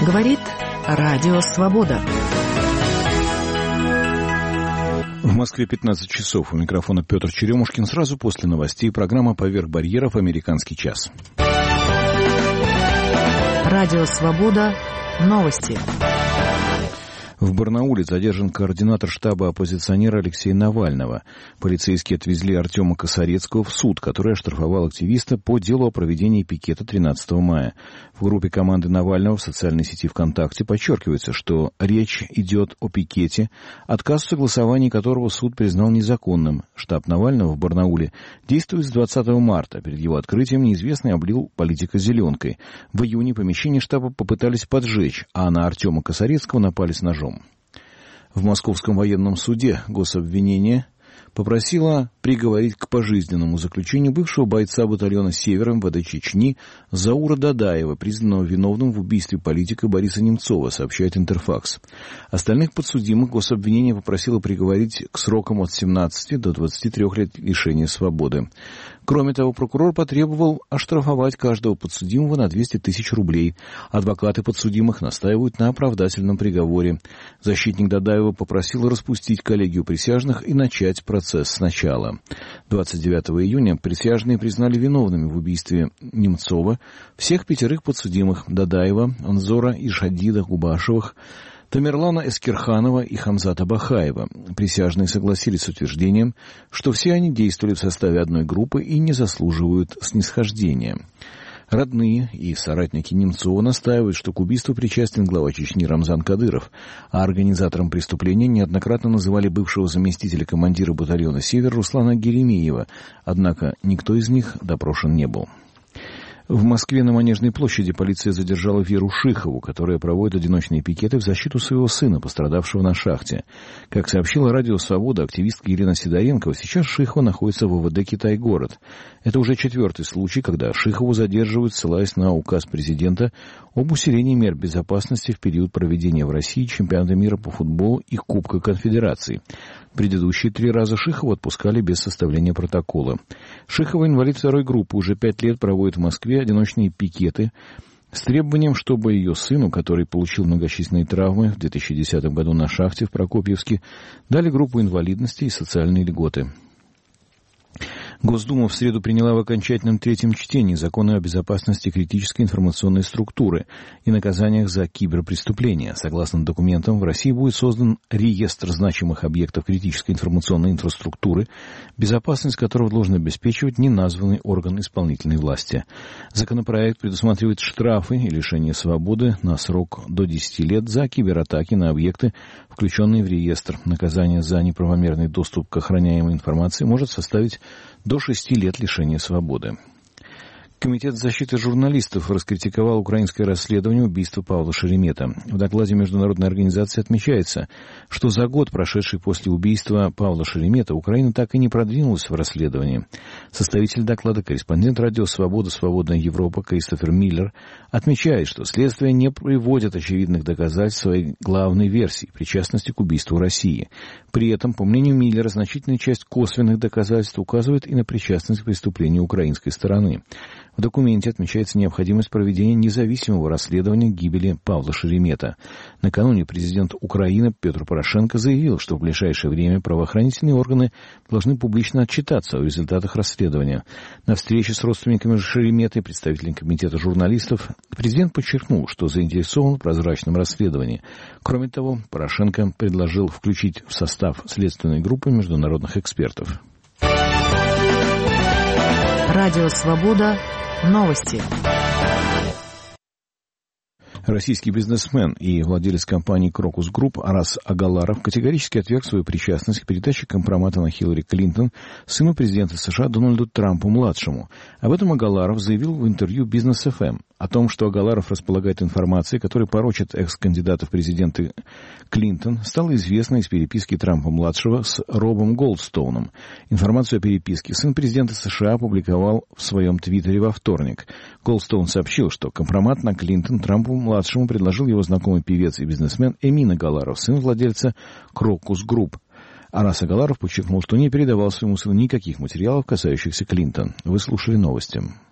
Говорит Радио Свобода. В Москве 15 часов. У микрофона Петр Черемушкин. Сразу после новостей программа «Поверх барьеров. Американский час». Радио Свобода. Новости. В Барнауле задержан координатор штаба оппозиционера Алексея Навального. Полицейские отвезли Артема Косарецкого в суд, который оштрафовал активиста по делу о проведении пикета 13 мая. В группе команды Навального в социальной сети ВКонтакте подчеркивается, что речь идет о пикете, отказ в согласовании которого суд признал незаконным. Штаб Навального в Барнауле действует с 20 марта. Перед его открытием неизвестный облил политика зеленкой. В июне помещение штаба попытались поджечь, а на Артема Косарецкого напали с ножом. В Московском военном суде гособвинение попросила приговорить к пожизненному заключению бывшего бойца батальона «Север» МВД Чечни Заура Дадаева, признанного виновным в убийстве политика Бориса Немцова, сообщает Интерфакс. Остальных подсудимых гособвинение попросило приговорить к срокам от 17 до 23 лет лишения свободы. Кроме того, прокурор потребовал оштрафовать каждого подсудимого на 200 тысяч рублей. Адвокаты подсудимых настаивают на оправдательном приговоре. Защитник Дадаева попросил распустить коллегию присяжных и начать процесс сначала. 29 июня присяжные признали виновными в убийстве Немцова всех 5 подсудимых: Дадаева, Анзора Ишадида Губашевых, Тамерлана Эскерханова и Хамзата Бахаева. Присяжные согласились с утверждением, что все они действовали в составе одной группы и не заслуживают снисхождения. Родные и соратники Немцова настаивают, что к убийству причастен глава Чечни Рамзан Кадыров, а организатором преступления неоднократно называли бывшего заместителя командира батальона «Север» Руслана Геремеева, однако никто из них допрошен не был. В Москве на Манежной площади полиция задержала Веру Шихову, которая проводит одиночные пикеты в защиту своего сына, пострадавшего на шахте. Как сообщила Радио Свобода активистка Елена Сидоренкова, сейчас Шихова находится в ВВД «Китай-город». Это уже 4-й случай, когда Шихову задерживают, ссылаясь на указ президента об усилении мер безопасности в период проведения в России чемпионата мира по футболу и Кубка Конфедерации. Предыдущие 3 раза Шихову отпускали без составления протокола. Шихова, инвалид 2-й группы, уже 5 лет проводит в Москве одиночные пикеты с требованием, чтобы ее сыну, который получил многочисленные травмы в 2010 году на шахте в Прокопьевске, дали группу инвалидности и социальные льготы. Госдума в среду приняла в окончательном 3-м чтении Закон о безопасности критической информационной структуры и наказаниях за киберпреступления. Согласно документам, в России будет создан реестр значимых объектов критической информационной инфраструктуры, безопасность которого должен обеспечивать неназванный орган исполнительной власти. Законопроект предусматривает штрафы и лишение свободы на срок до 10 лет за кибератаки на объекты, включенные в реестр. Наказание за неправомерный доступ к охраняемой информации может составить до 6 лет лишения свободы. Комитет защиты журналистов раскритиковал украинское расследование убийства Павла Шеремета. В докладе международной организации отмечается, что за год, прошедший после убийства Павла Шеремета, Украина так и не продвинулась в расследовании. Составитель доклада, корреспондент Радио Свобода, Свободная Европа Кристофер Миллер отмечает, что следствие не приводит очевидных доказательств своей главной версии причастности к убийству России. При этом, по мнению Миллера, значительная часть косвенных доказательств указывает и на причастность к преступлению украинской стороны. В документе отмечается необходимость проведения независимого расследования гибели Павла Шеремета. Накануне президент Украины Петр Порошенко заявил, что в ближайшее время правоохранительные органы должны публично отчитаться о результатах расследования. На встрече с родственниками Шеремета и представителями комитета журналистов президент подчеркнул, что заинтересован в прозрачном расследовании. Кроме того, Порошенко предложил включить в состав следственной группы международных экспертов. Радио Свобода. Новости. Российский бизнесмен и владелец компании «Крокус Групп» Арас Агаларов категорически отверг свою причастность к передаче компромата на Хиллари Клинтон сыну президента США Дональду Трампу-младшему. Об этом Агаларов заявил в интервью «Бизнес ФМ». О том, что Агаларов располагает информацией, которая порочит экс-кандидата в президенты Клинтон, стало известно из переписки Трампа-младшего с Робом Голдстоуном. Информацию о переписке сын президента США опубликовал в своем твиттере во вторник. Голдстоун сообщил, что компромат на Клинтон Трампу-младшему предложил его знакомый певец и бизнесмен Эмин Агаларов, сын владельца Крокус Групп. Арас Агаларов подчеркнул, что не передавал своему сыну никаких материалов, касающихся Клинтон. Вы слушали новости.